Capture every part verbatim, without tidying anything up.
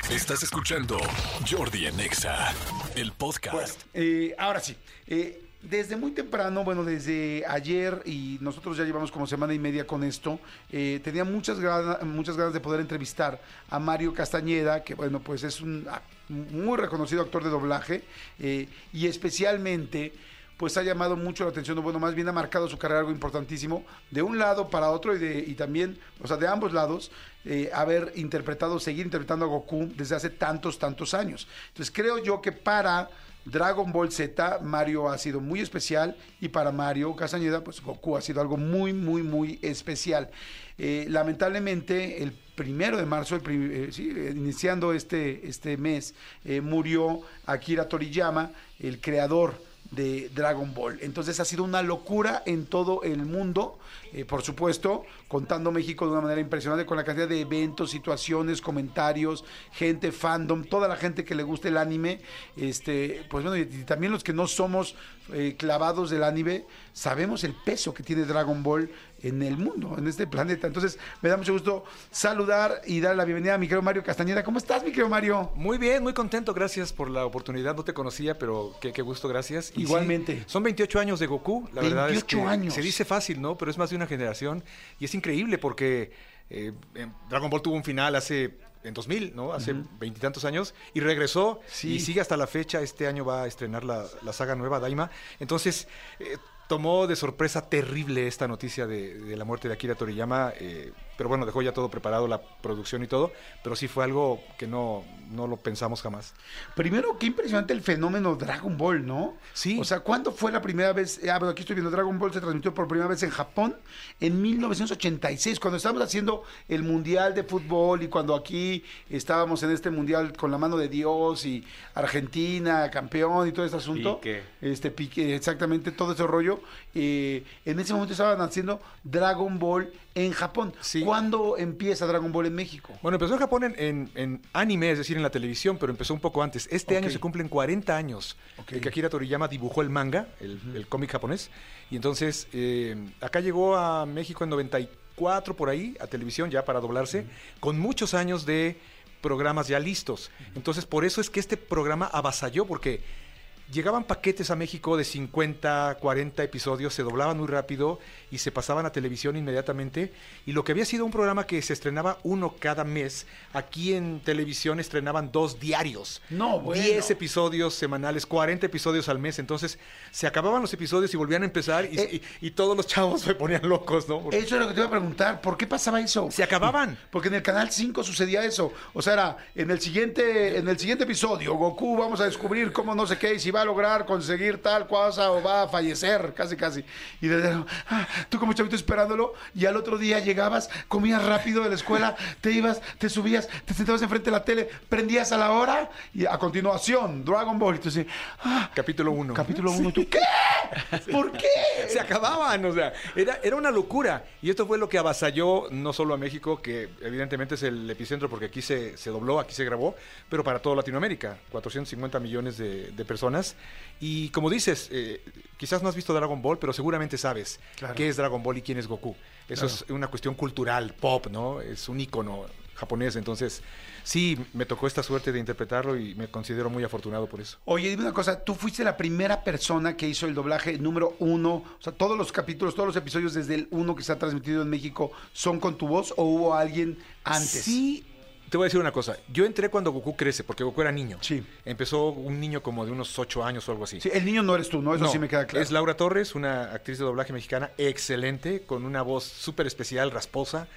Estás escuchando Jordi en Exa, el podcast. Bueno, eh, ahora sí. Eh, desde muy temprano, bueno, desde ayer, y nosotros ya llevamos como semana y media con esto, eh, tenía muchas ganas, muchas ganas de poder entrevistar a Mario Castañeda, que bueno, pues es un ah, muy reconocido actor de doblaje, eh, y especialmente pues ha llamado mucho la atención, bueno, más bien ha marcado su carrera algo importantísimo, de un lado para otro y, de, y también, o sea, de ambos lados, eh, haber interpretado, seguir interpretando a Goku desde hace tantos, tantos años. Entonces creo yo que para Dragon Ball Z, Mario ha sido muy especial, y para Mario Castañeda, pues Goku ha sido algo muy, muy, muy especial. Eh, lamentablemente, el primero de marzo, el prim eh, sí, iniciando este, este mes, eh, murió Akira Toriyama, el creador de Dragon Ball. Entonces ha sido una locura en todo el mundo, eh, por supuesto, contando México de una manera impresionante con la cantidad de eventos, situaciones, comentarios, gente, fandom, toda la gente que le gusta el anime, este, pues bueno, y, y también los que no somos eh, clavados del anime, sabemos el peso que tiene Dragon Ball en el mundo, en este planeta. Entonces me da mucho gusto saludar y dar la bienvenida a mi querido Mario Castañeda. ¿Cómo estás, mi querido Mario? Muy bien, muy contento, gracias por la oportunidad. No te conocía, pero qué, qué gusto, gracias. Y igualmente. Sí, son veintiocho años de Goku, la verdad es que años. Se dice fácil, ¿no? Pero es más de una generación y es increíble porque eh, Dragon Ball tuvo un final hace... en dos mil, ¿no? Hace veintitantos uh-huh. años, y regresó, sí. y sigue hasta la fecha. Este año va a estrenar la, la saga nueva, Daima. Entonces, eh, tomó de sorpresa terrible esta noticia de, de la muerte de Akira Toriyama, eh, pero bueno, dejó ya todo preparado, la producción y todo, pero sí fue algo que no, no lo pensamos jamás. Primero, qué impresionante el fenómeno Dragon Ball, ¿no? Sí. O sea, ¿cuándo fue la primera vez? Ah, bueno, aquí estoy viendo, Dragon Ball se transmitió por primera vez en Japón en mil novecientos ochenta y seis, cuando estábamos haciendo el Mundial de Fútbol, y cuando aquí estábamos en este Mundial con la mano de Dios, y Argentina, campeón, y todo este asunto. Pique. Este pique, exactamente, todo ese rollo. Eh, en ese momento estaban haciendo Dragon Ball en Japón. Sí. ¿Cuándo empieza Dragon Ball en México? Bueno, empezó en Japón en, en, en anime, es decir, en la televisión, pero empezó un poco antes. Este okay. año se cumplen cuarenta años okay. de que Akira Toriyama dibujó el manga, el, uh-huh. el cómic japonés. Y entonces, eh, acá llegó a México en noventa y cuatro, por ahí, a televisión ya para doblarse, uh-huh. con muchos años de programas ya listos. Uh-huh. Entonces, por eso es que este programa avasalló, porque llegaban paquetes a México de cincuenta, cuarenta episodios, se doblaban muy rápido y se pasaban a televisión inmediatamente. Y lo que había sido un programa que se estrenaba uno cada mes, aquí en televisión estrenaban dos diarios. No, bueno. diez episodios semanales, cuarenta episodios al mes. Entonces se acababan los episodios y volvían a empezar y, eh, y, y todos los chavos se ponían locos, ¿no? Porque eso es lo que te iba a preguntar. ¿Por qué pasaba eso? Se acababan. Porque en el Canal cinco sucedía eso. O sea, era en el siguiente, en el siguiente episodio, Goku, vamos a descubrir cómo no sé qué, y si va a lograr conseguir tal cosa o va a fallecer, casi casi. Y desde, ah, tú como chavito esperándolo, y al otro día llegabas, comías rápido de la escuela, te ibas, te subías, te sentabas enfrente de la tele, prendías a la hora, y a continuación, Dragon Ball. Entonces, ah, capítulo uno. Capítulo uno. Sí. ¿Tú qué? ¿Por qué? Se acababan, o sea, era, era una locura. Y esto fue lo que avasalló no solo a México, que evidentemente es el epicentro porque aquí se, se dobló, aquí se grabó, pero para toda Latinoamérica, cuatrocientos cincuenta millones de, de personas. Y como dices, eh, quizás no has visto Dragon Ball, pero seguramente sabes claro. qué es Dragon Ball y quién es Goku. Eso claro. es una cuestión cultural, pop, ¿no? Es un ícono japonés. Entonces, sí, me tocó esta suerte de interpretarlo y me considero muy afortunado por eso. Oye, dime una cosa, ¿tú fuiste la primera persona que hizo el doblaje número uno? O sea, todos los capítulos, todos los episodios desde el uno que se ha transmitido en México son con tu voz, ¿o hubo alguien antes? Sí. Te voy a decir una cosa, yo entré cuando Goku crece, porque Goku era niño. Sí. Empezó un niño como de unos ocho años o algo así. Sí, el niño no eres tú, ¿no? Eso no, sí me queda claro. Es Laura Torres, una actriz de doblaje mexicana excelente, con una voz súper especial, rasposa,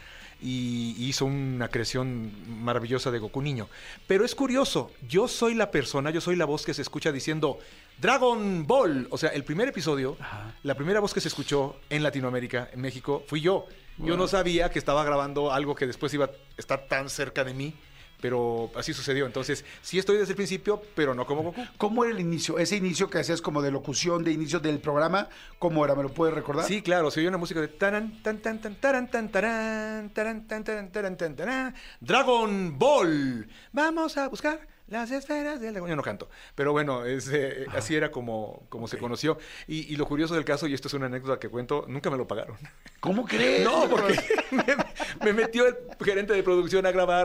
y hizo una creación maravillosa de Goku niño. Pero es curioso, yo soy la persona, yo soy la voz que se escucha diciendo Dragon Ball. O sea, el primer episodio, ajá, la primera voz que se escuchó en Latinoamérica, en México, fui yo. Yo no sabía que estaba grabando algo que después iba a estar tan cerca de mí, pero así sucedió. Entonces, sí estoy desde el principio, pero no como Goku. ¿Cómo era el inicio? Ese inicio que hacías como de locución, de inicio del programa, ¿cómo era? ¿Me lo puedes recordar? Sí, claro. Se oía una música de taran, tan, tan, tan, taran, tan, taran, taran, tan, taran, taran, tan, taran, Dragon Ball. Vamos a buscar las esferas del dragón. Yo no canto, pero bueno, es, eh, ah, así era como, como okay. se conoció. Y, y lo curioso del caso, y esto es una anécdota que cuento, nunca me lo pagaron. ¿Cómo crees? No, porque me, me metió el gerente de producción a grabar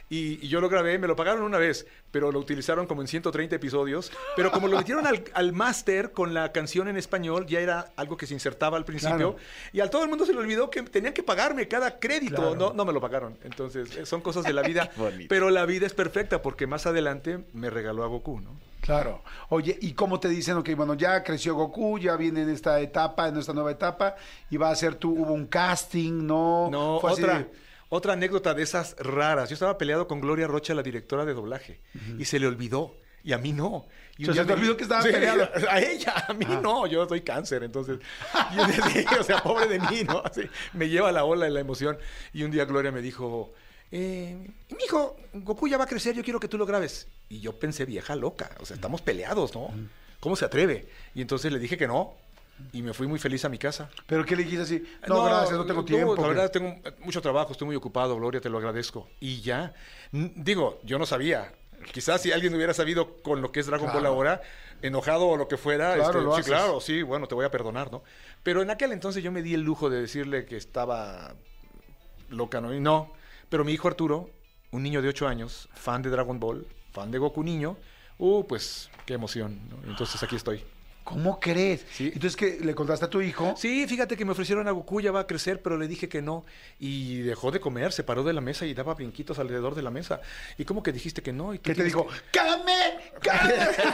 Y, y yo lo grabé, me lo pagaron una vez, pero lo utilizaron como en ciento treinta episodios. Pero como lo metieron al, al máster con la canción en español, ya era algo que se insertaba al principio. Claro. Y a todo el mundo se le olvidó que tenían que pagarme cada crédito. Claro. No, no me lo pagaron. Entonces, son cosas de la vida. Pero la vida es perfecta porque más adelante me regaló a Goku, ¿no? Claro. Oye, ¿y cómo te dicen? Ok, bueno, ya creció Goku, ya viene en esta etapa, en esta nueva etapa, y va a ser tú, hubo un casting, ¿no? No, Fue así otra, de- otra anécdota de esas raras. Yo estaba peleado con Gloria Rocha, la directora de doblaje, y se le olvidó, y a mí no. Y O sea, se te me- olvidó que estaba Sí, peleado. A ella, a mí no, yo soy cáncer, entonces, y un día sí, o sea, pobre de mí, ¿no? Así, me lleva la ola de la emoción. Y un día Gloria me dijo, eh, mijo, Goku ya va a crecer, yo quiero que tú lo grabes. Y yo pensé, vieja loca, o sea, estamos peleados, ¿no? ¿Cómo se atreve? Y entonces le dije que no, y me fui muy feliz a mi casa. ¿Pero qué le dijiste así? No, gracias, no tengo tiempo. La que- verdad, tengo mucho trabajo, estoy muy ocupado, Gloria, te lo agradezco. Y ya, N- digo, yo no sabía. Quizás si alguien hubiera sabido con lo que es Dragon Claro. Ball ahora, enojado o lo que fuera, Claro, este, lo sí, haces. claro, sí, bueno, te voy a perdonar, ¿no? Pero en aquel entonces yo me di el lujo de decirle que estaba loca, ¿no? Y no, pero mi hijo Arturo, un niño de ocho años, fan de Dragon Ball, fan de Goku niño, uh, pues, qué emoción, ¿no? Entonces aquí estoy. ¿Cómo crees? Sí. Entonces, ¿qué? ¿Le contaste a tu hijo? Sí, fíjate que me ofrecieron a Goku, ya va a crecer, pero le dije que no. Y dejó de comer, se paró de la mesa y daba brinquitos alrededor de la mesa. ¿Y cómo que dijiste que no? ¿Y tú ¿Qué te tienes dijo? que- ¡Came! ¡Came!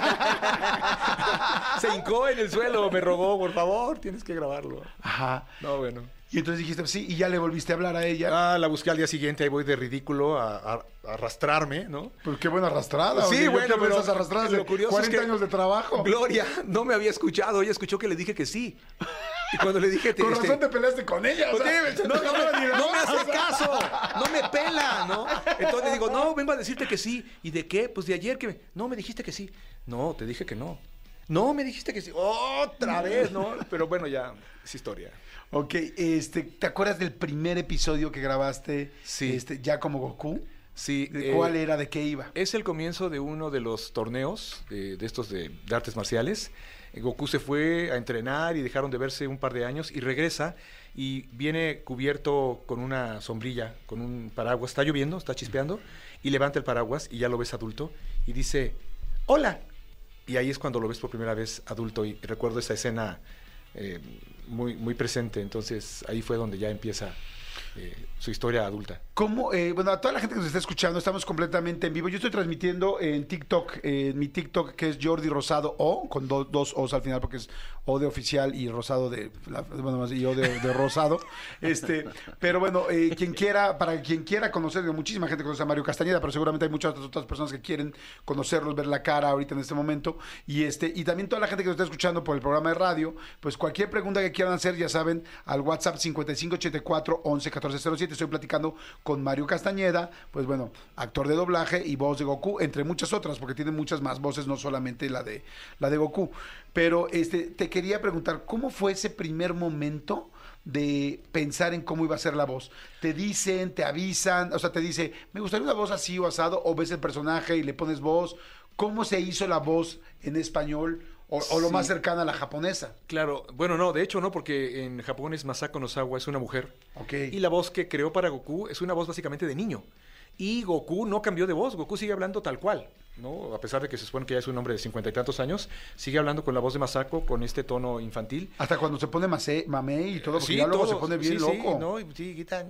Se hincó en el suelo, me rogó, por favor, tienes que grabarlo. Ajá. No, bueno. Y entonces dijiste, sí, y ya le volviste a hablar a ella. Ah, la busqué al día siguiente, ahí voy de ridículo a, a- a arrastrarme, ¿no? Pues qué buena arrastrada. Sí, oye, yo bueno, quiero pero esas arrastradas de lo curioso es cuarenta que años de trabajo. Gloria no me había escuchado, ella escuchó que le dije que sí. Y cuando le dije... Con este, razón te peleaste con ella. o Pues sea, sí, no, no, dejaba ni me, no me hermosa. hace caso, no me pela, ¿no? Entonces le digo, no, vengo a decirte que sí. ¿Y de qué? Pues de ayer que... me- No, me dijiste que sí. No, te dije que no. No, me dijiste que sí. Otra vez, ¿no? Pero bueno, ya es historia. Ok, este, ¿te acuerdas del primer episodio que grabaste? Sí. Este, ya como Goku. Sí. ¿De eh, cuál era? ¿De qué iba? Es el comienzo de uno de los torneos de, de estos de, de artes marciales. Eh, Goku se fue a entrenar y dejaron de verse un par de años y regresa y viene cubierto con una sombrilla, con un paraguas. Está lloviendo, está chispeando y levanta el paraguas y ya lo ves adulto y dice, hola. Y ahí es cuando lo ves por primera vez adulto y recuerdo esa escena eh, muy, muy presente. Entonces ahí fue donde ya empieza eh, su historia adulta. ¿Cómo? Eh, bueno, a toda la gente que nos está escuchando, estamos completamente en vivo. Yo estoy transmitiendo en TikTok, eh, en mi TikTok, que es Jordi Rosado O, con do- dos O's al final, porque es O de oficial y Rosado de, la- bueno, más, y O de, de Rosado. Este, pero bueno, eh, quien quiera, para quien quiera conocer, digo, muchísima gente conoce a Mario Castañeda, pero seguramente hay muchas otras personas que quieren conocerlos, ver la cara ahorita en este momento. Y este, y también toda la gente que nos está escuchando por el programa de radio, pues cualquier pregunta que quieran hacer, ya saben, al WhatsApp cincuenta y cinco ochenta y cuatro once catorce cero siete. Estoy platicando con Mario Castañeda, pues bueno, actor de doblaje y voz de Goku, entre muchas otras, porque tiene muchas más voces, no solamente la de la de Goku. Pero este, te quería preguntar, ¿cómo fue ese primer momento de pensar en cómo iba a ser la voz? ¿Te dicen, te avisan? O sea, te dice, me gustaría una voz así o asado, o ves el personaje y le pones voz. ¿Cómo se hizo la voz en español? O, o lo Sí. más cercana a la japonesa. Claro, bueno, no, de hecho no, porque en Japón es Masako Nozawa, es una mujer. Ok. Y la voz que creó para Goku es una voz básicamente de niño. Y Goku no cambió de voz, Goku sigue hablando tal cual, ¿no? A pesar de que se supone que ya es un hombre de cincuenta y tantos años, sigue hablando con la voz de Masako, con este tono infantil. Hasta cuando se pone mase, mamé y todo, porque Sí, ya luego todo, se pone bien sí, sí, loco. ¿no? Y sí, grita,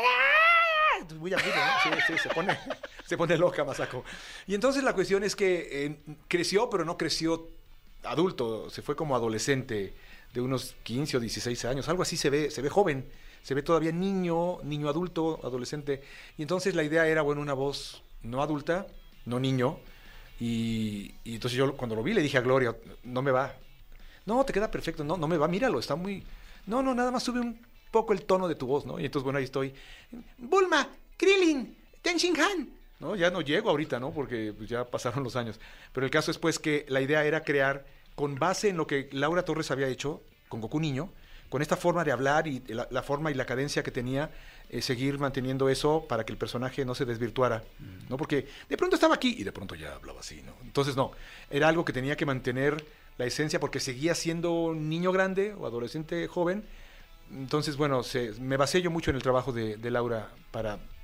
muy agudo, ¿no? Sí, sí, se pone, se pone loca Masako. Y entonces la cuestión es que eh, creció, pero no creció adulto, se fue como adolescente de unos quince o dieciséis años, algo así se ve, se ve joven, se ve todavía niño, niño adulto, adolescente. Y entonces la idea era, bueno, una voz no adulta, no niño. Y, y entonces yo cuando lo vi le dije a Gloria, no me va. No, te queda perfecto, no, no me va, míralo, está muy... No, no, nada más sube un poco el tono de tu voz, ¿no? Y entonces, bueno, ahí estoy. Bulma, Krillin, Tenshinhan. No, ya no llego ahorita, ¿no? Porque pues, ya pasaron los años. Pero el caso es, pues, que la idea era crear, con base en lo que Laura Torres había hecho con Goku niño, con esta forma de hablar y la, la forma y la cadencia que tenía, eh, seguir manteniendo eso para que el personaje no se desvirtuara, ¿no? Porque de pronto estaba aquí y de pronto ya hablaba así, ¿no? Entonces, no, era algo que tenía que mantener la esencia porque seguía siendo un niño grande o adolescente joven. Entonces, bueno, se, me basé yo mucho en el trabajo de, de Laura para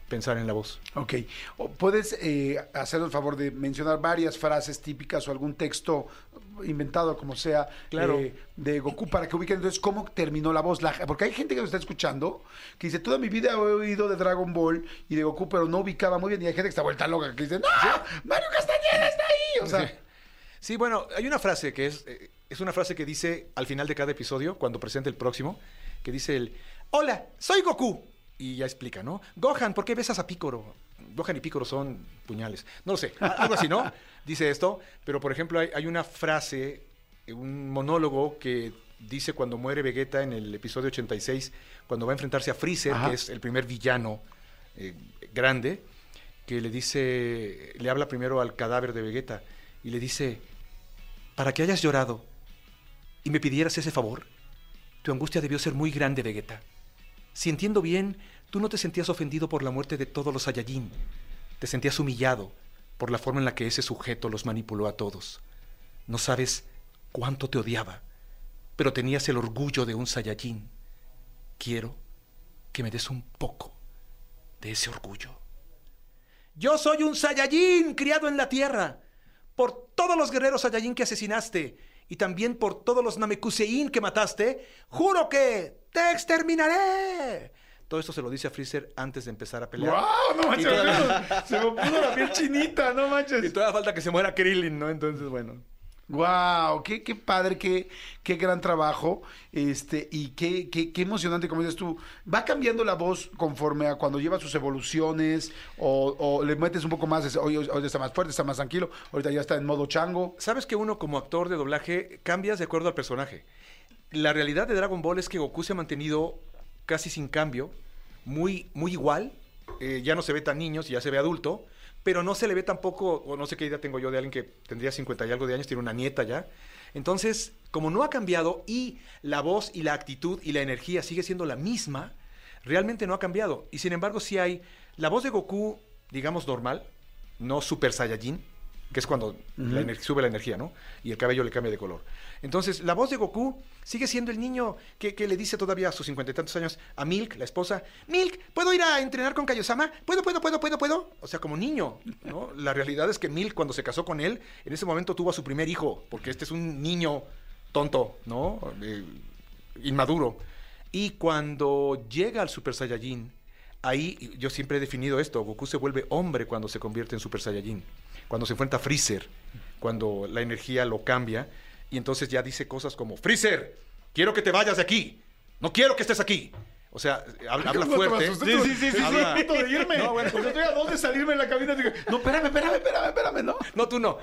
pensar en la voz. Ok. ¿Puedes eh, hacer el favor de mencionar varias frases típicas o algún texto inventado, como sea, claro. eh, de Goku, para que ubiquen entonces cómo terminó la voz? La, porque hay gente que nos está escuchando que dice, toda mi vida he oído de Dragon Ball y de Goku, pero no ubicaba muy bien. Y hay gente que está vuelta loca, que dice, ¡no! ¡Mario Castañeda está ahí! O sea... Sí. Sí, bueno, hay una frase que es, eh, es una frase que dice al final de cada episodio, cuando presente el próximo, que dice el, hola, soy Goku. Y ya explica, ¿no? Gohan, ¿por qué besas a Picoro? Gohan y Picoro son puñales. No lo sé, algo así, ¿no? Dice esto, pero por ejemplo hay, hay una frase, un monólogo que dice cuando muere Vegeta en el episodio ochenta y seis, cuando va a enfrentarse a Freezer, Ajá. que es el primer villano eh, grande, que le dice, le habla primero al cadáver de Vegeta y le dice, para que hayas llorado y me pidieras ese favor, tu angustia debió ser muy grande, Vegeta. Si entiendo bien, tú no te sentías ofendido por la muerte de todos los Saiyajin. Te sentías humillado por la forma en la que ese sujeto los manipuló a todos. No sabes cuánto te odiaba, pero tenías el orgullo de un Saiyajin. Quiero que me des un poco de ese orgullo. Yo soy un Saiyajin criado en la tierra, por todos los guerreros Saiyajin que asesinaste, y también por todos los Namekusein que mataste, juro que te exterminaré. Todo esto se lo dice a Freezer antes de empezar a pelear. ¡Wow! No manches, todavía... se me puso la piel chinita, no manches. Y todavía falta que se muera Krillin, ¿no? Entonces, bueno. ¡Wow! Qué, qué padre, qué, qué gran trabajo. Este, y qué, qué, qué emocionante, como dices tú. ¿Va cambiando la voz conforme a cuando lleva sus evoluciones? O, o le metes un poco más, hoy, hoy está más fuerte, está más tranquilo, ahorita ya está en modo chango. Sabes que uno como actor de doblaje cambias de acuerdo al personaje. La realidad de Dragon Ball es que Goku se ha mantenido casi sin cambio, muy, muy igual. Eh, ya no se ve tan niño, ya se ve adulto. Pero no se le ve tampoco, o no sé qué idea tengo yo de alguien que tendría cincuenta y algo de años, tiene una nieta ya. Entonces, como no ha cambiado y la voz y la actitud y la energía sigue siendo la misma, realmente no ha cambiado. Y sin embargo, sí hay la voz de Goku, digamos, normal, no Super Saiyajin, que es cuando uh-huh. la sube la energía, ¿no? Y el cabello le cambia de color. Entonces, la voz de Goku sigue siendo el niño que, que le dice todavía a sus cincuenta y tantos años a Milk, la esposa, Milk, ¿puedo ir a entrenar con Kaiosama? ¿Puedo, puedo, puedo, puedo, puedo? O sea, como niño, ¿no? La realidad es que Milk, cuando se casó con él, en ese momento tuvo a su primer hijo, porque este es un niño tonto, ¿no? Eh, inmaduro. Y cuando llega al Super Saiyajin, ahí yo siempre he definido esto, Goku se vuelve hombre cuando se convierte en Super Saiyajin, cuando se enfrenta a Freezer, cuando la energía lo cambia, y entonces ya dice cosas como, Freezer, quiero que te vayas de aquí, no quiero que estés aquí. O sea, habla, habla fuerte. Sí, sí, sí, sí, habla... sí, de irme. No, bueno, pues estoy a dos de salirme de la cabina. Digo, no, espérame, espérame, espérame, espérame, no. No, tú no.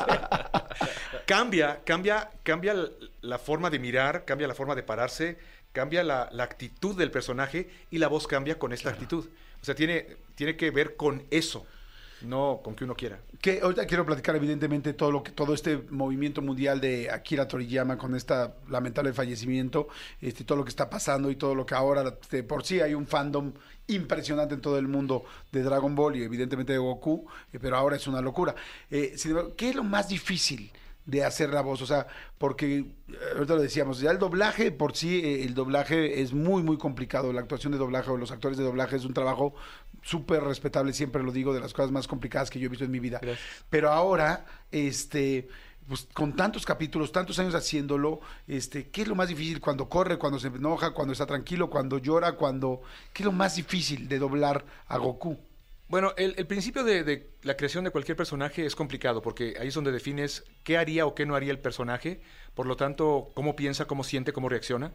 cambia, cambia, cambia la forma de mirar, cambia la forma de pararse, cambia la, la actitud del personaje y la voz cambia con esta claro. actitud. O sea, tiene, tiene que ver con eso. No con que uno quiera. Que ahorita quiero platicar evidentemente todo lo que todo este movimiento mundial de Akira Toriyama con esta lamentable fallecimiento, este todo lo que está pasando y todo lo que ahora de por sí hay un fandom impresionante en todo el mundo de Dragon Ball y evidentemente de Goku, eh, pero ahora es una locura. Eh, sin embargo, ¿qué es lo más difícil de hacer la voz? O sea, porque eh, ahorita lo decíamos, ya el doblaje por sí, eh, el doblaje es muy muy complicado, la actuación de doblaje o los actores de doblaje es un trabajo súper respetable, siempre lo digo, de las cosas más complicadas que yo he visto en mi vida. Gracias. Pero ahora, este, pues con tantos capítulos, tantos años haciéndolo, este, ¿qué es lo más difícil? Cuando corre, cuando se enoja, cuando está tranquilo, cuando llora, cuando, ¿qué es lo más difícil de doblar a Goku? Bueno, el, el principio de, de la creación de cualquier personaje es complicado porque ahí es donde defines qué haría o qué no haría el personaje, por lo tanto, cómo piensa, cómo siente, cómo reacciona.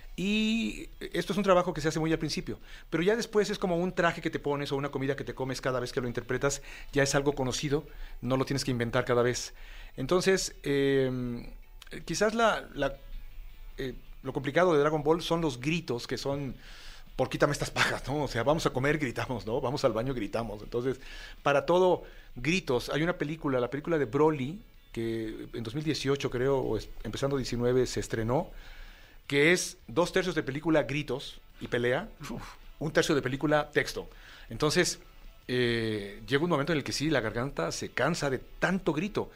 Y esto es un trabajo que se hace muy al principio, pero ya después es como un traje que te pones o una comida que te comes cada vez que lo interpretas, ya es algo conocido, no lo tienes que inventar cada vez. Entonces, eh, quizás la, la, eh, lo complicado de Dragon Ball son los gritos, que son, por quítame estas pajas, ¿no? O sea, vamos a comer, gritamos, ¿no? Vamos al baño, gritamos. Entonces, para todo, gritos. Hay una película, la película de Broly, que en dos mil dieciocho creo, o es, empezando diecinueve, se estrenó, que es dos tercios de película gritos y pelea, Uf. un tercio de película texto. Entonces, eh, llega un momento en el que sí, la garganta se cansa de tanto grito.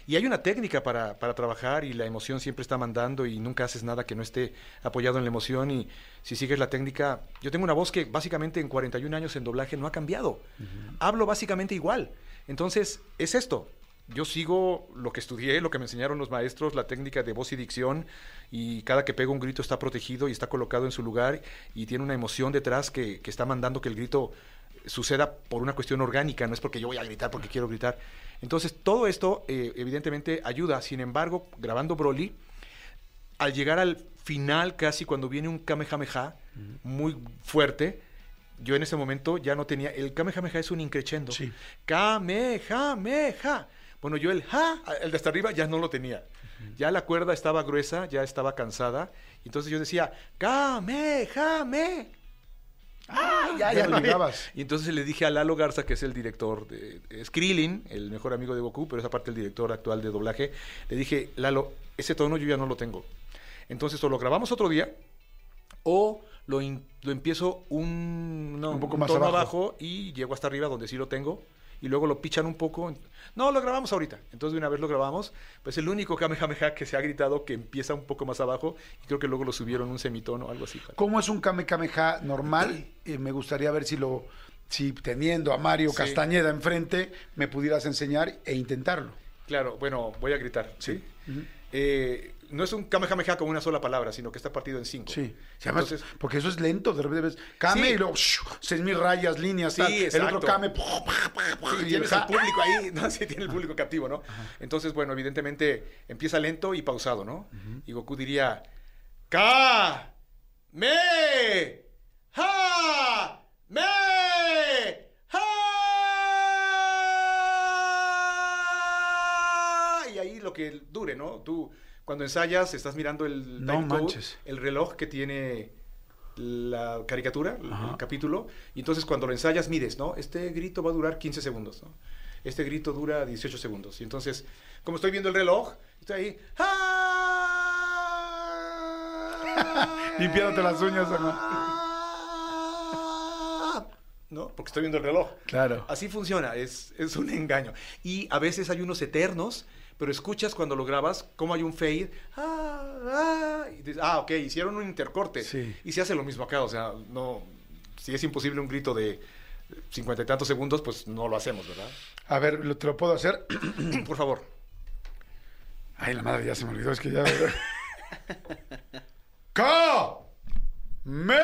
Y hay una técnica para, para trabajar y la emoción siempre está mandando y nunca haces nada que no esté apoyado en la emoción. Y si sigues la técnica, yo tengo una voz que básicamente en cuarenta y un años en doblaje no ha cambiado. Uh-huh. Hablo básicamente igual. Entonces, es esto. Yo sigo lo que estudié, lo que me enseñaron los maestros, la técnica de voz y dicción, y cada que pego un grito está protegido y está colocado en su lugar y tiene una emoción detrás que, que está mandando que el grito suceda por una cuestión orgánica, no es porque yo voy a gritar porque quiero gritar. Entonces, todo esto eh, evidentemente ayuda. Sin embargo, grabando Broly, al llegar al final casi cuando viene un Kamehameha uh-huh. muy fuerte, yo en ese momento ya no tenía... El Kamehameha es un increchendo. Sí. Kamehameha. Bueno, yo el ja, el de hasta arriba ya no lo tenía. Uh-huh. Ya la cuerda estaba gruesa, ya estaba cansada. Y entonces yo decía, Kamehame. Ah, ya, ya, ya no llegabas. Y entonces le dije a Lalo Garza, que es el director de, de Krillin, el mejor amigo de Goku, pero es aparte el director actual de doblaje, le dije, Lalo, ese tono yo ya no lo tengo. Entonces o lo grabamos otro día, o lo, in, lo empiezo un, no, un poco un más tono abajo. abajo y llego hasta arriba donde sí lo tengo. Y luego lo pichan un poco. No, lo grabamos ahorita. Entonces de una vez lo grabamos. Pues el único Kamehameha que se ha gritado que empieza un poco más abajo. Y creo que luego lo subieron un semitono o algo así. ¿Cómo es un Kamehameha normal? Eh, me gustaría ver si lo, si teniendo a Mario sí. Castañeda enfrente, me pudieras enseñar e intentarlo. Claro, bueno, voy a gritar. ¿Sí? ¿Sí? Uh-huh. eh, no es un Kamehameha con una sola palabra, sino que está partido en cinco. Sí. sí además, Entonces, porque eso es lento. De repente ves Kame sí. y luego seis mil rayas, líneas, sí, tal. El otro Kame. Sí, y tienes el público ahí. No, sí, tiene el público captivo, ¿no? Ajá. Entonces, bueno, evidentemente empieza lento y pausado, ¿no? Uh-huh. Y Goku diría: Ka, me, ha, me, ha. Y ahí lo que dure, ¿no? Tú. Cuando ensayas, estás mirando el no time code, manches. el reloj que tiene la caricatura, Ajá. el capítulo, y entonces cuando lo ensayas mides, ¿no? Este grito va a durar quince segundos, ¿no? Este grito dura dieciocho segundos. Y entonces, como estoy viendo el reloj, estoy ahí, ¡ah! limpiándote las uñas, ¿no? ¿No? Porque estoy viendo el reloj. Claro. Así funciona, es, es un engaño. Y a veces hay unos eternos, pero escuchas cuando lo grabas cómo hay un fade. Ah, ah, y dices, ah, ok, hicieron un intercorte. Sí. Y se hace lo mismo acá, o sea, no, si es imposible un grito de cincuenta y tantos segundos, pues no lo hacemos, ¿verdad? A ver, ¿lo, ¿te lo puedo hacer? Por favor. Ay, la madre, ya se me olvidó, es que ya... ¡Ka! ¡Me!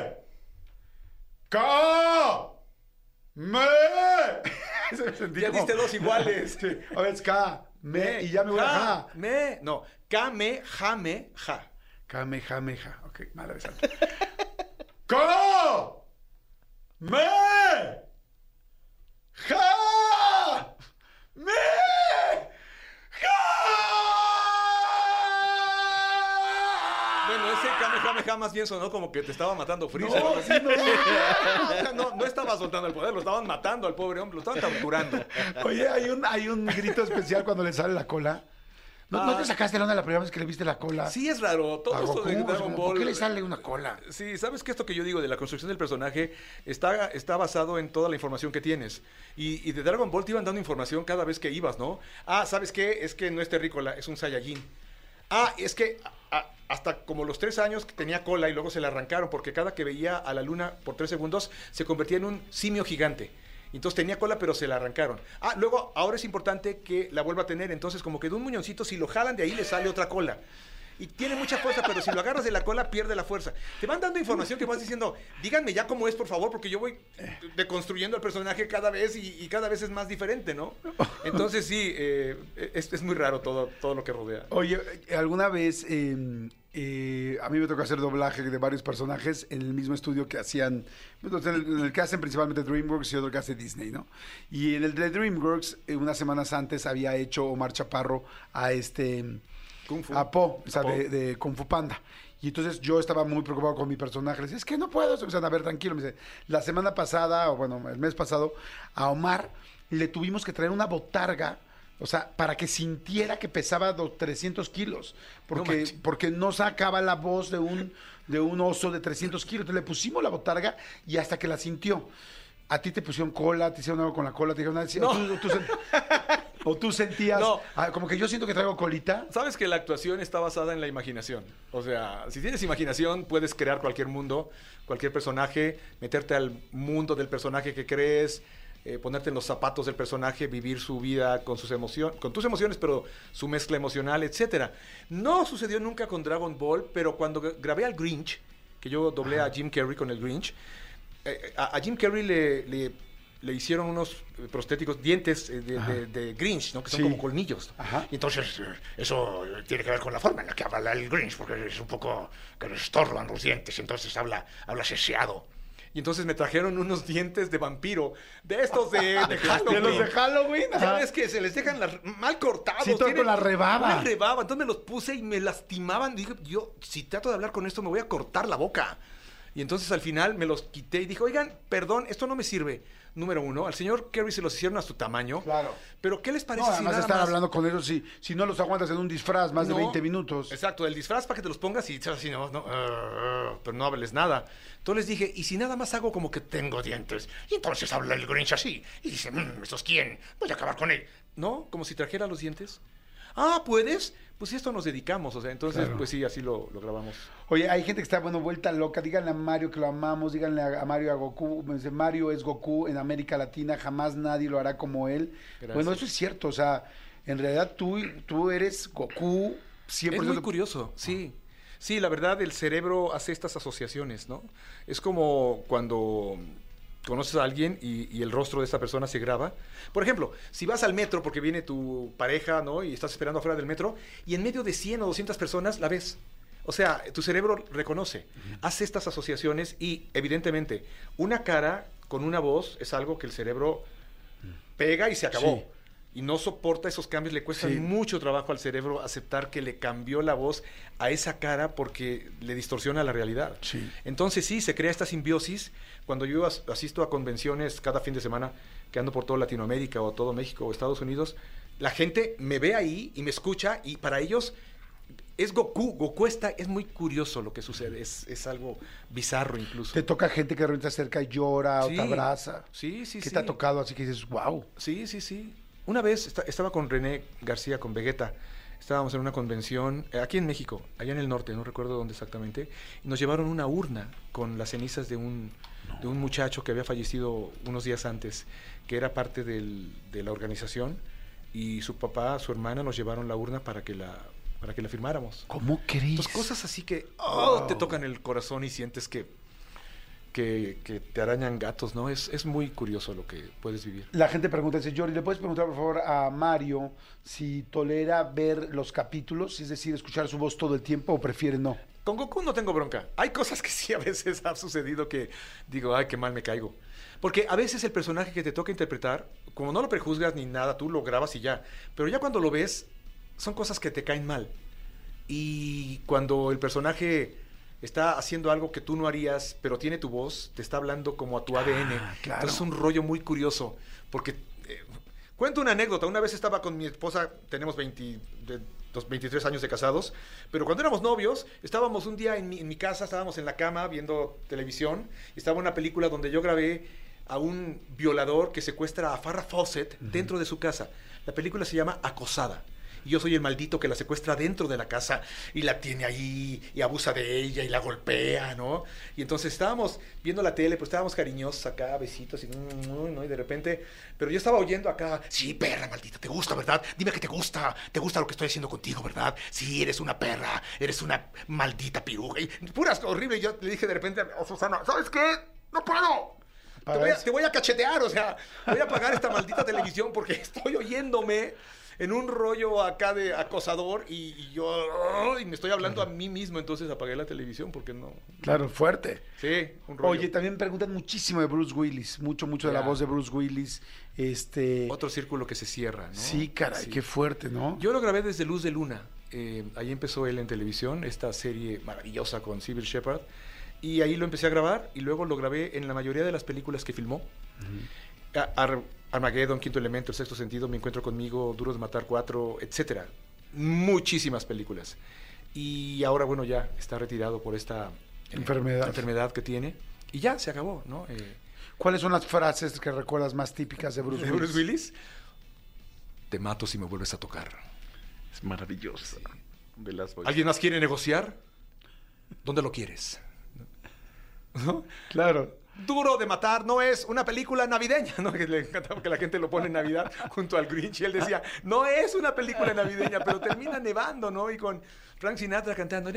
¡Ka! ¡Me! Ya diste dos iguales. Sí. A ver, es Ka, me, y ya me voy a ja. Me, no, Kame, jame, ja. Kame, jame, ja. Ok, madre santa. Ka, me, ja, me, ja. Bueno, ese Kamehameha más bien sonó como que te estaba matando Freezer. No, ¿no? Sí, no, no. no, no estaba soltando el poder, lo estaban matando al pobre hombre, lo estaban torturando. Oye, hay un, hay un grito especial cuando le sale la cola. ¿No, ah. ¿no te sacaste la onda la primera vez que le viste la cola? Sí, es raro. Todo esto de Dragon Ball. ¿Por qué le sale una cola? Sí, ¿sabes que esto que yo digo de la construcción del personaje está, está basado en toda la información que tienes? Y, y de Dragon Ball te iban dando información cada vez que ibas, ¿no? Ah, ¿sabes qué? Es que no es terrícola, es un Saiyajin. Ah, es que a, hasta como los tres años que tenía cola y luego se la arrancaron porque cada que veía a la luna por tres segundos se convertía en un simio gigante. Entonces tenía cola, pero se la arrancaron. Ah, luego, ahora es importante que la vuelva a tener. Entonces, como que de un muñoncito, si lo jalan de ahí, le sale otra cola. Y tiene mucha fuerza, pero si lo agarras de la cola, pierde la fuerza. Te van dando información que vas diciendo, díganme ya cómo es, por favor, porque yo voy deconstruyendo al personaje cada vez y, y cada vez es más diferente, ¿no? Entonces, sí, eh, es, es muy raro todo, todo lo que rodea. Oye, ¿alguna vez... Eh... Eh, a mí me tocó hacer doblaje de varios personajes en el mismo estudio que hacían, en el, en el que hacen principalmente DreamWorks y otro que hace Disney, ¿no? Y en el de DreamWorks, eh, unas semanas antes había hecho Omar Chaparro a este, Kung Fu. a Po, o sea, de, de Kung Fu Panda. Y entonces yo estaba muy preocupado con mi personaje. Le decía, es que no puedo. O sea, a ver, tranquilo. Me dice, la semana pasada, o bueno, el mes pasado, a Omar le tuvimos que traer una botarga. O sea, para que sintiera que pesaba trescientos kilos. Porque no, porque no sacaba la voz de un, de un oso de trescientos kilos. Entonces le pusimos la botarga y hasta que la sintió. A ti te pusieron cola, te hicieron algo con la cola, te dijeron... No. Tú, tú, ¿O tú sentías, No. ah, como que yo siento que traigo colita? Sabes que la actuación está basada en la imaginación. O sea, si tienes imaginación, puedes crear cualquier mundo, cualquier personaje, meterte al mundo del personaje que crees, eh, ponerte en los zapatos del personaje, vivir su vida con sus emociones, con tus emociones, pero su mezcla emocional, etcétera. No sucedió nunca con Dragon Ball, pero cuando grabé al Grinch, que yo doblé a Jim Carrey con el Grinch, eh, a, a Jim Carrey le, le, le hicieron unos prostéticos, dientes eh, de, de, de Grinch, ¿no? Que son Sí. como colmillos. Ajá. Y entonces, eh, eso tiene que ver con la forma en la que habla el Grinch, porque es un poco que le estorban los dientes, entonces habla, habla seseado. Y entonces me trajeron unos dientes de vampiro, de estos de, de Halloween. De los de Halloween. Ya Ajá. ves que se les dejan las- mal cortados. Sí, todo tienen con la rebaba. Una rebaba. Entonces me los puse y me lastimaban. Dije, yo, si trato de hablar con esto, me voy a cortar la boca. Y entonces al final me los quité y dije, oigan, perdón, esto no me sirve. Número uno, al señor Carrey se los hicieron a su tamaño. Claro. Pero ¿qué les parece No, si además nada estar más- hablando con ellos, si, si no los aguantas en un disfraz más No, de veinte minutos. Exacto, el disfraz para que te los pongas y estás así, no, no, uh, uh, pero no hables nada. Entonces les dije, ¿y si nada más hago como que tengo dientes? Y entonces habla el Grinch así, y dice, mmm, ¿estos quién? Voy a acabar con él. ¿No? Como si trajera los dientes. Ah, ¿puedes? Pues esto nos dedicamos, o sea, entonces, Claro. pues sí, así lo, lo grabamos. Oye, hay gente que está, bueno, vuelta loca. Díganle a Mario que lo amamos, díganle a, a Mario y a Goku. Me dice, Mario es Goku en América Latina, jamás nadie lo hará como él. Gracias. Bueno, eso es cierto, o sea, en realidad tú, tú eres Goku cien por ciento. Es muy curioso, sí. Sí, la verdad, el cerebro hace estas asociaciones, ¿no? Es como cuando conoces a alguien y, y el rostro de esta persona se graba. Por ejemplo, si vas al metro porque viene tu pareja, ¿no? Y estás esperando afuera del metro y en medio de cien o doscientas personas la ves. O sea, tu cerebro reconoce, hace estas asociaciones y evidentemente una cara con una voz es algo que el cerebro pega y se acabó. Sí. Y no soporta esos cambios, le cuesta Sí. mucho trabajo al cerebro aceptar que le cambió la voz a esa cara porque le distorsiona la realidad. Sí. Entonces sí, se crea esta simbiosis. Cuando yo as- asisto a convenciones cada fin de semana, que ando por toda Latinoamérica o todo México o Estados Unidos, la gente me ve ahí y me escucha y para ellos es Goku. Goku está, es muy curioso lo que sucede, es, es algo bizarro incluso. Te toca gente que de repente se acerca y llora o Sí. te abraza. Sí, sí, ¿Qué sí. te ha tocado así que dices, wow? Sí, sí, sí. Una vez esta- estaba con René García, con Vegeta. Estábamos en una convención, eh, aquí en México, allá en el norte, no recuerdo dónde exactamente. Y nos llevaron una urna con las cenizas de un, de un muchacho que había fallecido unos días antes, que era parte del- de la organización. Y su papá, su hermana nos llevaron la urna para que la, para que la firmáramos. ¿Cómo crees? Entonces, cosas así que oh, Wow. te tocan el corazón y sientes que, que, que te arañan gatos, ¿no? Es, es muy curioso lo que puedes vivir. La gente pregunta, dice, Jordi, ¿le puedes preguntar por favor a Mario si tolera ver los capítulos, es decir, escuchar su voz todo el tiempo o prefiere no? Con Goku no tengo bronca. Hay cosas que sí a veces ha sucedido que digo, ay, qué mal me caigo. Porque a veces el personaje que te toca interpretar, como no lo prejuzgas ni nada, tú lo grabas y ya. Pero ya cuando lo ves, son cosas que te caen mal. Y cuando el personaje está haciendo algo que tú no harías, pero tiene tu voz, te está hablando como a tu A D N. Ah, claro. Entonces es un rollo muy curioso. Porque, eh, cuento una anécdota. Una vez estaba con mi esposa, tenemos veinte, de, dos- veintitrés años de casados, pero cuando éramos novios, estábamos un día en mi, en mi casa, estábamos en la cama viendo televisión, y estaba una película donde yo grabé a un violador que secuestra a Farrah Fawcett dentro de su casa. La película se llama Acosada. Y yo soy el maldito que la secuestra dentro de la casa y la tiene ahí y abusa de ella y la golpea, ¿no? Y entonces estábamos viendo la tele, pues estábamos cariñosos acá, besitos y, mm, ¿no? Y de repente, pero yo estaba oyendo acá, Sí, perra maldita, te gusta, ¿verdad? Dime que te gusta, te gusta lo que estoy haciendo contigo, ¿verdad? Sí, eres una perra, eres una maldita piruja. Y puras horribles. Yo le dije de repente a Susana, ¿sabes qué? ¡No puedo! Te Para voy, a, eso. te voy a cachetear, o sea, voy a apagar esta maldita televisión porque estoy oyéndome en un rollo acá de acosador y, y yo oh, y me estoy hablando a mí mismo, entonces apagué la televisión porque no. Claro, fuerte. Sí, un rollo. Oye, también preguntan muchísimo de Bruce Willis, mucho, mucho de la Ya. voz de Bruce Willis. Este, Otro círculo que se cierra, ¿no? sí, caray, Sí. qué fuerte, ¿no? Yo lo grabé desde Luz de Luna. Eh, ahí empezó él en televisión, esta serie maravillosa con Sybil Shepherd. Y ahí lo empecé a grabar y luego lo grabé en la mayoría de las películas que filmó. A- Ar- Armageddon, Quinto Elemento, El Sexto Sentido, Me Encuentro Conmigo, Duros de Matar cuatro, etcétera. Muchísimas películas. Y ahora, bueno, ya está retirado por esta eh, Enfermedad. enfermedad que tiene. Y ya se acabó, ¿no? Eh, ¿Cuáles son las frases que recuerdas más típicas de Bruce ¿De Willis? Bruce Willis? te mato si me vuelves a tocar. Es maravilloso. Sí. De las voces. ¿Alguien más quiere negociar? ¿Dónde lo quieres? ¿No? Claro. Duro de matar no es una película navideña, ¿no? Que le encantaba que la gente lo pone en Navidad junto al Grinch y él decía, no es una película navideña, pero termina nevando, ¿no? Y con Frank Sinatra cantando.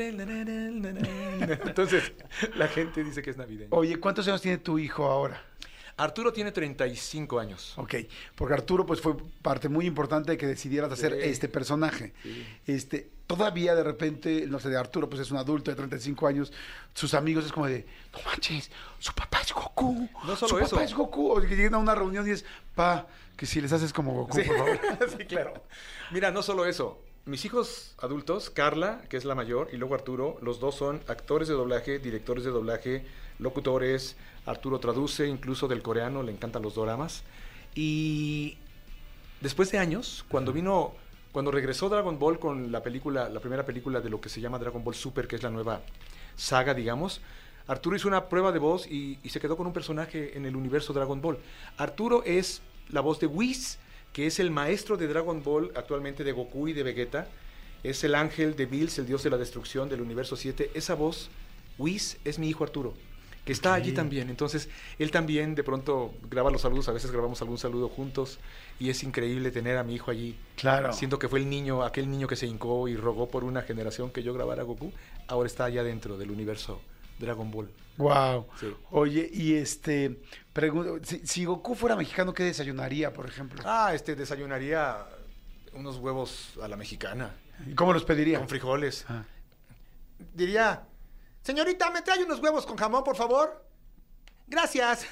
Entonces, la gente dice que es navideña. Oye, ¿cuántos años tiene tu hijo ahora? Arturo tiene treinta y cinco años. Ok, porque Arturo pues fue parte muy importante de que decidieras hacer Sí. este personaje. Sí. Este, todavía de repente, no sé, de Arturo pues es un adulto de treinta y cinco años, sus amigos es como de, no manches, su papá es Goku. No solo su eso. papá es Goku. O que llegan a una reunión y es, pa, que si les haces como Goku, Sí. por favor. Sí, claro. Mira, no solo eso. Mis hijos adultos, Carla, que es la mayor, y luego Arturo, los dos son actores de doblaje, directores de doblaje, locutores. Arturo traduce incluso del coreano, le encantan los doramas. Y después de años, cuando vino, cuando regresó Dragon Ball con la película, la primera película de lo que se llama Dragon Ball Super, que es la nueva saga, digamos, Arturo hizo una prueba de voz y, y se quedó con un personaje en el universo Dragon Ball. Arturo es la voz de Whis, que es el maestro de Dragon Ball actualmente de Goku y de Vegeta. Es el ángel de Bills, el dios de la destrucción del universo siete. Esa voz, Whis, es mi hijo Arturo, que está Ok. allí también. Entonces, él también de pronto graba los saludos, a veces grabamos algún saludo juntos, y es increíble tener a mi hijo allí. Claro. Siento que fue el niño, aquel niño que se hincó y rogó por una generación que yo grabara a Goku, ahora está allá dentro del universo Dragon Ball. Wow. Sí. Oye, y este, pregunto, si, si Goku fuera mexicano, ¿qué desayunaría, por ejemplo? Ah, este, desayunaría unos huevos a la mexicana, ¿Y cómo los pediría? con frijoles. Ah. Diría, señorita, ¿me trae unos huevos con jamón, por favor? Gracias.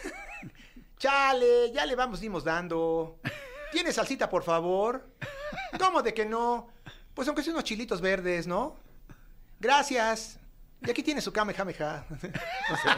Chale, ya le vamos, dimos dando. ¿Tiene salsita, por favor? ¿Cómo de que no? Pues aunque sea unos chilitos verdes, ¿no? Gracias. Y aquí tiene su kamehameha. No sé.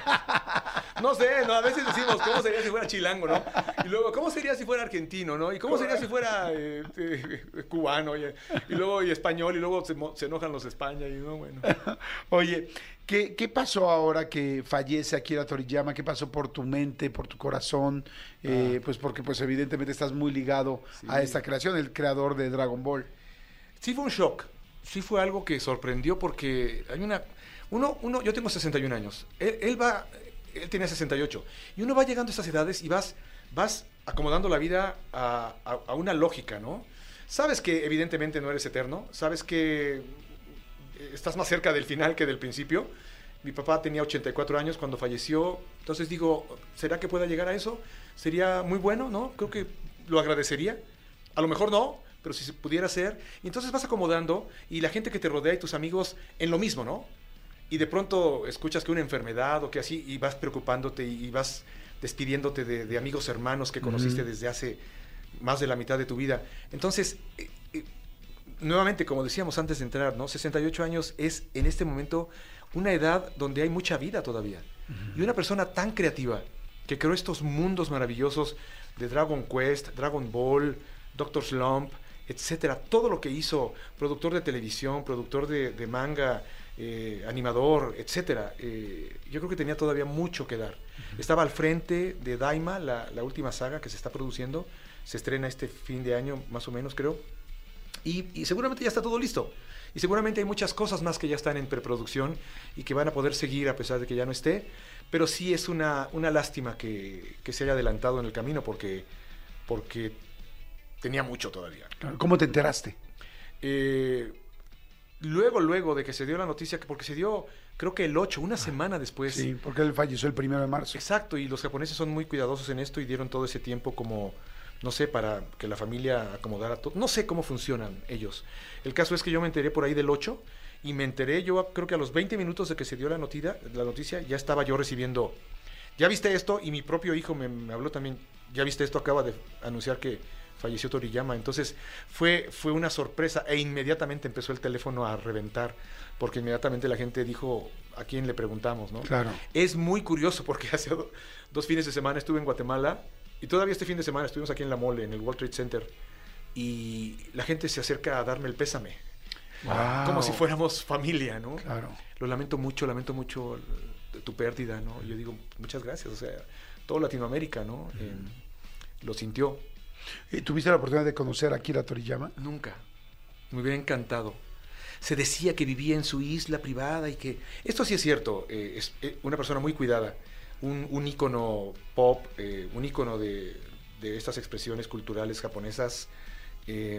No sé, ¿no? A veces decimos, ¿cómo sería si fuera chilango, no? Y luego, ¿cómo sería si fuera argentino, no? Y ¿cómo sería si fuera eh, eh, cubano? Y, y luego, y español, y luego se, mo- se enojan los de España, y no, bueno. Oye, ¿qué, ¿qué pasó ahora que fallece Akira Toriyama? ¿Qué pasó por tu mente, por tu corazón? Eh, pues porque pues evidentemente estás muy ligado Sí. a esta creación, el creador de Dragon Ball. Sí fue un shock, sí fue algo que sorprendió porque hay una... Uno, uno, yo tengo sesenta y un años, él, él va, él tenía sesenta y ocho, y uno va llegando a estas edades y vas, vas acomodando la vida a, a, a una lógica, ¿no? Sabes que evidentemente no eres eterno, sabes que estás más cerca del final que del principio. Mi papá tenía ochenta y cuatro años cuando falleció, entonces digo, ¿será que pueda llegar a eso? Sería muy bueno, ¿no? Creo que lo agradecería. A lo mejor no, pero si se pudiera ser. Y entonces vas acomodando y la gente que te rodea y tus amigos en lo mismo, ¿no? Y de pronto escuchas que una enfermedad o que así, y vas preocupándote y, y vas despidiéndote de, de amigos hermanos que conociste Ujú. desde hace más de la mitad de tu vida. Entonces, eh, eh, nuevamente, como decíamos antes de entrar, ¿no? sesenta y ocho años es en este momento una edad donde hay mucha vida todavía. Y una persona tan creativa que creó estos mundos maravillosos de Dragon Quest, Dragon Ball, Doctor Slump, etcétera. Todo lo que hizo, productor de televisión, productor de, de manga, eh, animador, etcétera. Eh, yo creo que tenía todavía mucho que dar. Uh-huh. Estaba al frente de Daima, la, la última saga que se está produciendo. Se estrena este fin de año, más o menos, creo. Y, y seguramente ya está todo listo. Y seguramente hay muchas cosas más que ya están en preproducción y que van a poder seguir a pesar de que ya no esté. Pero sí es una, una lástima que, que se haya adelantado en el camino porque, porque tenía mucho todavía. ¿Cómo te enteraste? Eh, luego, luego de que se dio la noticia, porque se dio, creo que el ocho, una semana después. Sí, porque él falleció el primero de marzo. Exacto, y los japoneses son muy cuidadosos en esto y dieron todo ese tiempo como, no sé, para que la familia acomodara todo. No sé cómo funcionan ellos. El caso es que yo me enteré por ahí del ocho y me enteré yo creo que a los veinte minutos de que se dio la noticia, la noticia ya estaba yo recibiendo, ¿ya viste esto? Y mi propio hijo me, me habló también, ¿ya viste esto? Acaba de anunciar que falleció Toriyama. Entonces fue, fue una sorpresa e inmediatamente empezó el teléfono a reventar porque inmediatamente la gente dijo a quién le preguntamos, ¿no? Claro. Es muy curioso porque hace do, dos fines de semana estuve en Guatemala y todavía este fin de semana estuvimos aquí en La Mole, en el World Trade Center, y la gente se acerca a darme el pésame. Wow. Como si fuéramos familia, ¿no? Claro. Lo lamento mucho, lamento mucho tu pérdida, ¿no? Yo digo, muchas gracias, o sea, todo Latinoamérica, ¿no? Eh, lo sintió. Eh, ¿Tuviste la oportunidad de conocer a Akira Toriyama? Nunca. Me hubiera encantado. Se decía que vivía en su isla privada y que... Esto sí es cierto, eh, es eh, una persona muy cuidada, un, un ícono pop, eh, un ícono de, de estas expresiones culturales japonesas, eh,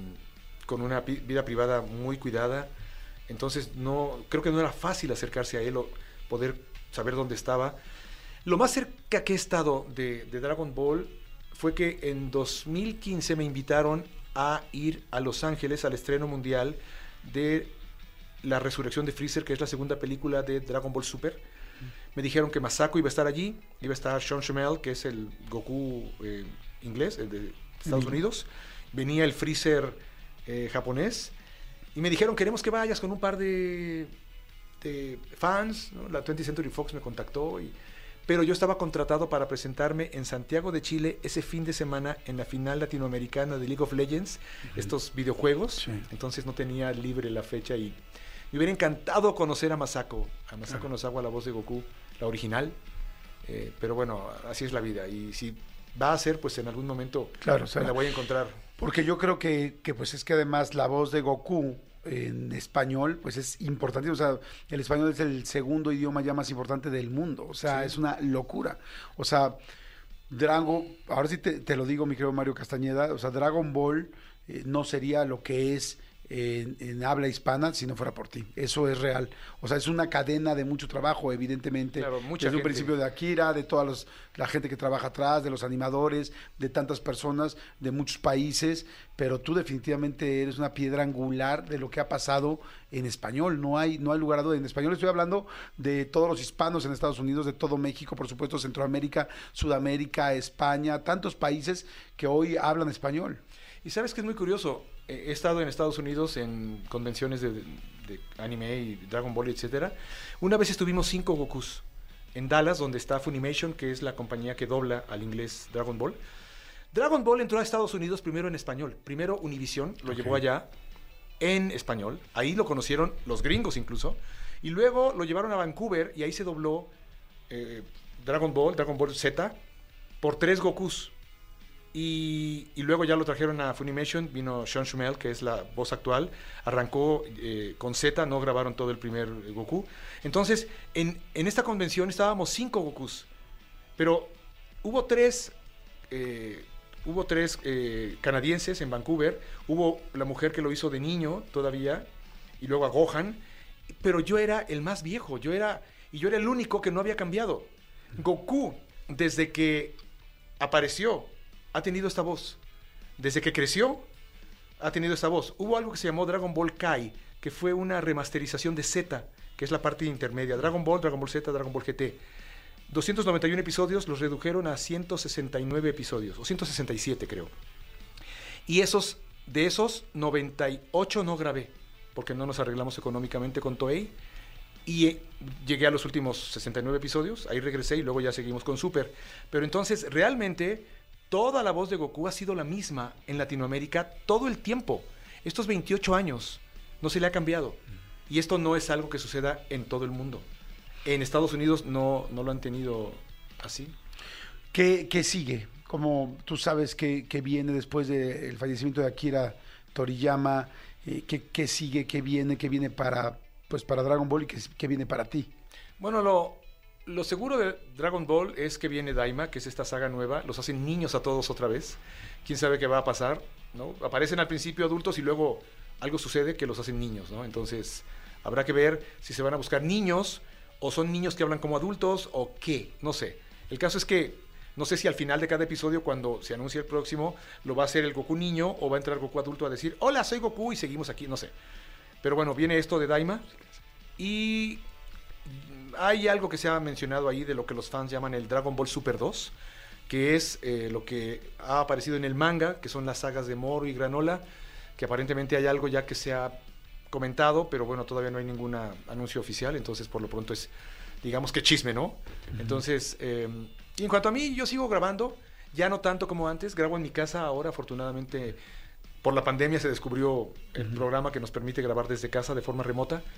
con una pi- vida privada muy cuidada. Entonces no, creo que no era fácil acercarse a él o poder saber dónde estaba. Lo más cerca que he estado de, de Dragon Ball fue que en dos mil quince me invitaron a ir a Los Ángeles al estreno mundial de La Resurrección de Freezer, que es la segunda película de Dragon Ball Super. Me dijeron que Masako iba a estar allí, iba a estar Sean Schemmel, que es el Goku eh, inglés, el de Estados Unidos, venía el Freezer eh, japonés, y me dijeron, queremos que vayas con un par de, de fans, ¿no? La twentieth Century Fox me contactó, y, pero yo estaba contratado para presentarme en Santiago de Chile ese fin de semana en la final latinoamericana de League of Legends, uh-huh. estos videojuegos, sí. Entonces no tenía libre la fecha y me hubiera encantado conocer a Masako, a Masako claro. Nozawa, la voz de Goku, la original, eh, pero bueno, así es la vida, y si va a ser, pues en algún momento claro, o sea, me la voy a encontrar. Porque yo creo que, que pues es que además la voz de Goku en español, pues es importante, o sea, el español es el segundo idioma ya más importante del mundo, o sea, sí. Es una locura, o sea, Dragon, ahora sí te, te lo digo, mi querido Mario Castañeda, o sea, Dragon Ball eh, no sería lo que es En, en habla hispana si no fuera por ti, eso es real, o sea, es una cadena de mucho trabajo, evidentemente, claro, mucha desde gente. un principio de Akira, de toda los, la gente que trabaja atrás, de los animadores, de tantas personas, de muchos países, pero tú definitivamente eres una piedra angular de lo que ha pasado en español, no hay, no hay lugar a duda, en español estoy hablando de todos los hispanos en Estados Unidos, de todo México, por supuesto, Centroamérica, Sudamérica, España, tantos países que hoy hablan español. Y sabes que es muy curioso, he estado en Estados Unidos en convenciones de, de, de anime y Dragon Ball, etcétera. Una vez estuvimos cinco Gokus en Dallas, donde está Funimation, que es la compañía que dobla al inglés Dragon Ball. Dragon Ball entró a Estados Unidos primero en español. Primero Univision lo okay. llevó allá en español. Ahí lo conocieron los gringos incluso. Y luego lo llevaron a Vancouver y ahí se dobló eh, Dragon Ball, Dragon Ball Z, por tres Gokus. Y, y luego ya lo trajeron a Funimation, vino Sean Schemmel, que es la voz actual, arrancó eh, con Z, no grabaron todo el primer Goku. Entonces, en, en esta convención estábamos cinco Gokus, pero hubo tres, eh, hubo tres eh, canadienses en Vancouver, hubo la mujer que lo hizo de niño todavía, y luego a Gohan, pero yo era el más viejo, yo era, y yo era el único que no había cambiado. Goku, desde que apareció, ha tenido esta voz. Desde que creció, ha tenido esta voz. Hubo algo que se llamó Dragon Ball Kai, que fue una remasterización de Z, que es la parte intermedia. Dragon Ball, Dragon Ball Z, Dragon Ball G T. doscientos noventa y uno episodios los redujeron a ciento sesenta y nueve episodios, o ciento sesenta y siete creo. Y esos, de esos, noventa y ocho no grabé, porque no nos arreglamos económicamente con Toei. Y eh, llegué a los últimos sesenta y nueve episodios, ahí regresé y luego ya seguimos con Super. Pero entonces, realmente, toda la voz de Goku ha sido la misma en Latinoamérica todo el tiempo. Estos veintiocho años no se le ha cambiado. Y esto no es algo que suceda en todo el mundo. En Estados Unidos no, no lo han tenido así. ¿Qué, qué sigue? Como tú sabes que, que viene después del fallecimiento de Akira Toriyama, eh, ¿qué, qué sigue? ¿Qué viene? ¿Qué viene para, pues, para Dragon Ball y qué, qué viene para ti? Bueno, lo, lo seguro de Dragon Ball es que viene Daima, que es esta saga nueva. Los hacen niños a todos otra vez. ¿Quién sabe qué va a pasar? ¿No? Aparecen al principio adultos y luego algo sucede que los hacen niños, ¿no? Entonces habrá que ver si se van a buscar niños o son niños que hablan como adultos o qué, no sé. El caso es que no sé si al final de cada episodio, cuando se anuncie el próximo, lo va a hacer el Goku niño o va a entrar Goku adulto a decir, hola, soy Goku y seguimos aquí, no sé. Pero bueno, viene esto de Daima y hay algo que se ha mencionado ahí de lo que los fans llaman el Dragon Ball Super dos, que es eh, lo que ha aparecido en el manga, que son las sagas de Moro y Granola, que aparentemente hay algo ya que se ha comentado, pero bueno, todavía no hay ningún anuncio oficial, entonces por lo pronto es, digamos que chisme, ¿no? Uh-huh. Entonces, eh, y en cuanto a mí, yo sigo grabando, ya no tanto como antes, grabo en mi casa ahora, afortunadamente, por la pandemia se descubrió el uh-huh. programa que nos permite grabar desde casa de forma remota,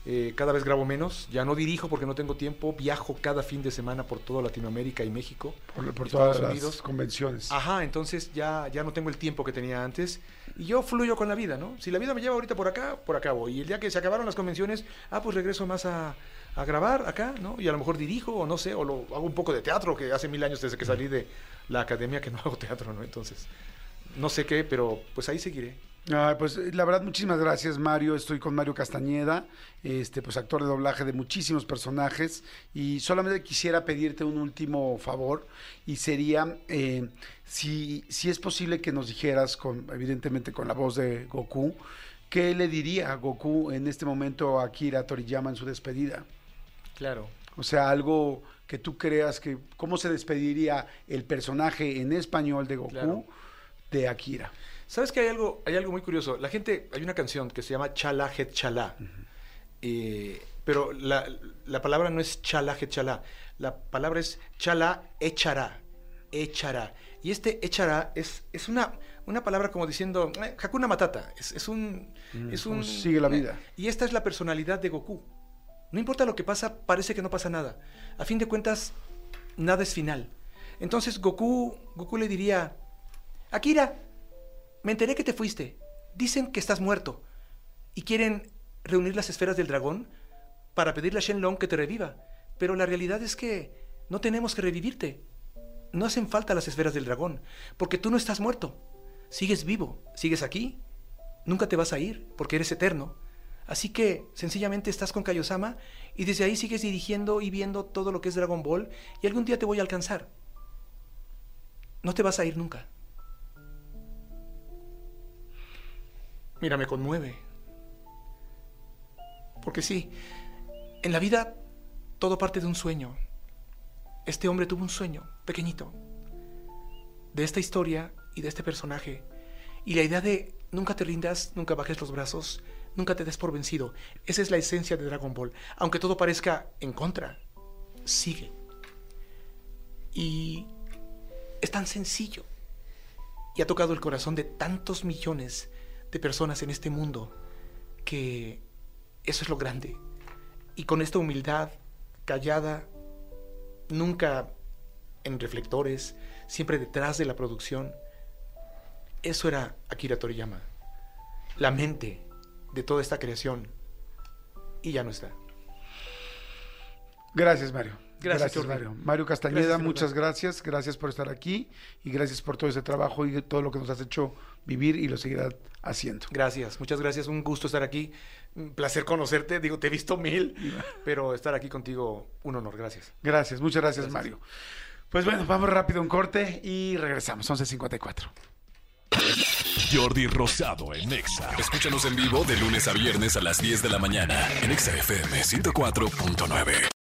Eh, cada vez grabo menos, ya no dirijo porque no tengo tiempo, viajo cada fin de semana por toda Latinoamérica y México. Por, por Estados todas Unidos. las convenciones. Ajá, entonces ya, ya no tengo el tiempo que tenía antes y yo fluyo con la vida, ¿no? Si la vida me lleva ahorita por acá, por acá voy. Y el día que se acabaron las convenciones, ah, pues regreso más a, a grabar acá, ¿no? Y a lo mejor dirijo o no sé, o lo, hago un poco de teatro, que hace mil años desde que salí de la academia que no hago teatro, ¿no? Entonces, no sé qué, pero pues ahí seguiré. Ah, pues la verdad, muchísimas gracias, Mario. Estoy con Mario Castañeda, este, pues actor de doblaje de muchísimos personajes. Y solamente quisiera pedirte un último favor, y sería eh, si, si es posible que nos dijeras, con, evidentemente con la voz de Goku, ¿qué le diría a Goku en este momento a Akira Toriyama en su despedida? Claro. O sea, algo que tú creas que, ¿cómo se despediría el personaje en español de Goku Claro. de Akira? ¿Sabes que hay algo, hay algo muy curioso? La gente, hay una canción que se llama Chala Het Chala, uh-huh. eh, pero la, la palabra no es Chala Het Chala, la palabra es Chala Echará, Echará. Y este Echará es, es una, una palabra como diciendo, eh, Hakuna Matata, es, es un... Mm, es un sigue la vida. Eh, y esta es la personalidad de Goku. No importa lo que pasa, parece que no pasa nada. A fin de cuentas, nada es final. Entonces Goku, Goku le diría, Akira, me enteré que te fuiste. Dicen que estás muerto. Y quieren reunir las esferas del dragón para pedirle a Shenlong que te reviva. Pero la realidad es que no tenemos que revivirte. No hacen falta las esferas del dragón, porque tú no estás muerto. Sigues vivo, sigues aquí. Nunca te vas a ir, porque eres eterno. Así que, sencillamente, estás con Kaiosama y desde ahí sigues dirigiendo y viendo todo lo que es Dragon Ball y algún día te voy a alcanzar. No te vas a ir nunca. Mira, me conmueve. Porque sí, en la vida todo parte de un sueño. Este hombre tuvo un sueño, pequeñito, de esta historia y de este personaje. Y la idea de nunca te rindas, nunca bajes los brazos, nunca te des por vencido. Esa es la esencia de Dragon Ball. Aunque todo parezca en contra, sigue. Y es tan sencillo. Y ha tocado el corazón de tantos millones de personas en este mundo, que eso es lo grande. Y con esta humildad, callada, nunca en reflectores, siempre detrás de la producción, eso era Akira Toriyama, la mente de toda esta creación, y ya no está. Gracias, Mario. Gracias, gracias Mario. Mario Castañeda, gracias, muchas gracias. Gracias por estar aquí y gracias por todo ese trabajo y todo lo que nos has hecho vivir y lo seguirás haciendo. Gracias, muchas gracias. Un gusto estar aquí. Un placer conocerte. Digo, te he visto mil, pero estar aquí contigo, un honor. Gracias. Gracias, muchas gracias, gracias. Mario. Pues bueno, vamos rápido a un corte y regresamos. once cincuenta y cuatro. Jordi Rosado en Exa. Escúchanos en vivo de lunes a viernes a las diez de la mañana en Exa F M ciento cuatro punto nueve.